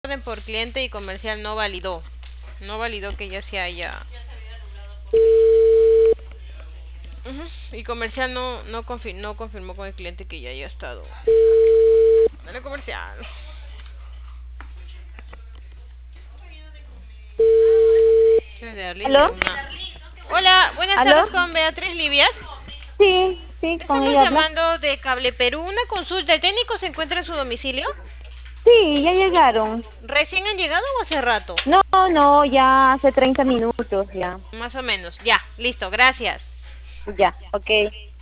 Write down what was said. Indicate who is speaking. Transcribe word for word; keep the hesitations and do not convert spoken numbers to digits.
Speaker 1: orden por cliente y comercial no validó. No validó que ya se haya... Uh-huh. Y comercial no, no, confir no confirmó con el cliente que ya haya estado. Dale comercial.
Speaker 2: ¿Aló?
Speaker 1: Una... Hola, buenas
Speaker 2: ¿Aló?
Speaker 1: tardes con Beatriz Livias.
Speaker 2: Sí, sí, con
Speaker 1: Estamos
Speaker 2: ella habla.
Speaker 1: llamando de Cable Perú. Una consulta. ¿El técnico se encuentra en su domicilio?
Speaker 2: Sí, ya llegaron.
Speaker 1: ¿Recién han llegado o hace rato?
Speaker 2: No, no, ya hace treinta minutos ya.
Speaker 1: Más o menos. Ya, listo, gracias.
Speaker 2: Ya, ok.